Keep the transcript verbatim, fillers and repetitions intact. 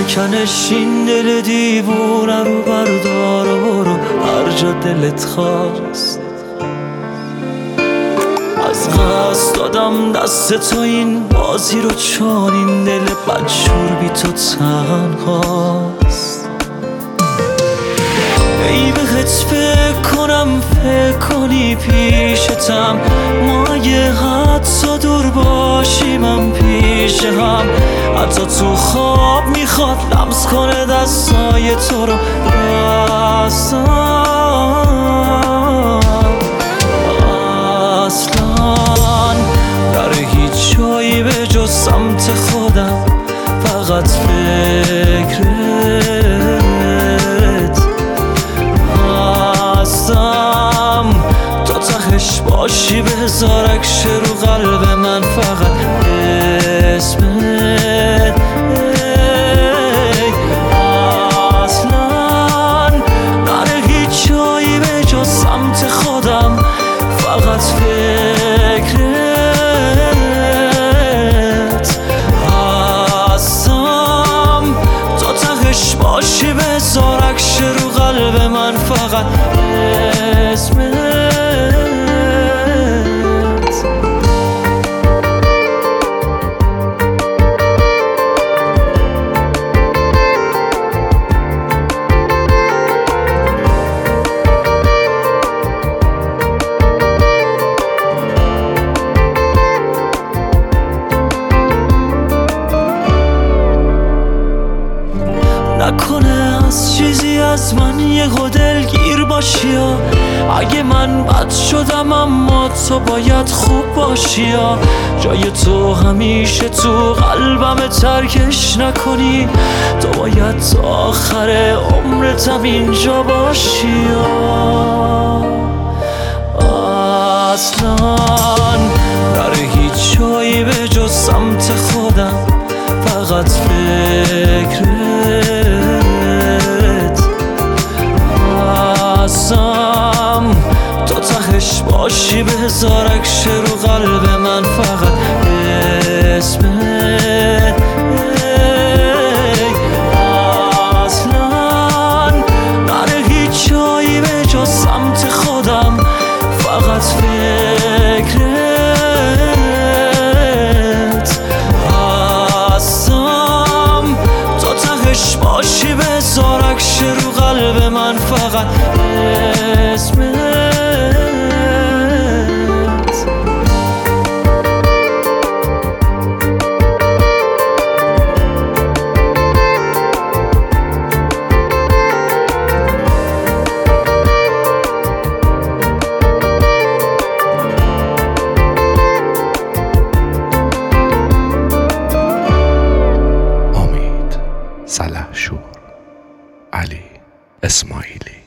بکنش این دل دیوونه رو بردار و برو هر جا دلت خواست. از قصد دادم دست تو این بازی رو چون این دل بدشور بی تو تنهاست. ای بهت فکر کنم فکر کنی پیشتم، ما یه حدسا دور باشیم هم پیش هم. حتی تو خواب میخواد لمس کنه دستای تو رو دستم. اصلا در هیچ جایی به جز سمت خودم فقط فکرت هستم. تا تهش باشی بذار اکش رو قلب من فقط اسمت. اصلا نره هیچ جایی به جز سمت خودم فقط فکرت هستم. تا تهش باشی بذار اکش رو قلب من فقط اسمت. نکنه از چیزی از من یه دلگیر باشی یا اگه من بد شدم اما تو باید خوب باشی یا جای تو همیشه تو قلبم ترکش نکنی. تو باید تا آخر عمرتم اینجا باشی یا اصلا در هیچ جایی به جز سمت خودم فقط فکرت هستم. تا تهش باشی بذار اکش رو قلب من فقط اسمت. اصلا نره هیچ جایی به جز سمت خودم فقط فکرت هستم. تا تهش باشی بذار اکش رو قلب من فقط اسمت. سلحشور علی اسماعیلی.